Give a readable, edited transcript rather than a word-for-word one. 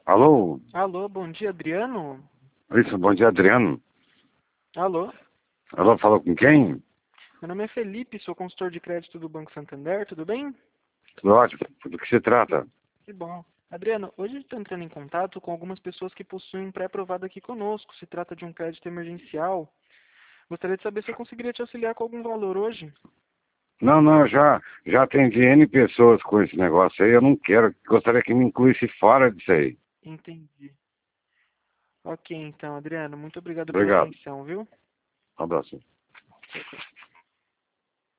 Alô? Alô, bom dia, Adriano? Isso, bom dia, Adriano. Alô? Alô, falou com quem? Meu nome é Felipe, sou consultor de crédito do Banco Santander, tudo bem? Tudo ótimo. Do que se trata? Que bom. Adriano, hoje estou entrando em contato com algumas pessoas que possuem um pré-aprovado aqui conosco. Se trata de um crédito emergencial. Gostaria de saber se eu conseguiria te auxiliar com algum valor hoje. Não, já atendi N pessoas com esse negócio aí. Eu não quero, gostaria que me incluísse fora disso aí. Entendi. Ok, então, Adriano, muito obrigado pela Obrigado. atenção, viu? Um abraço. Tchau, tchau.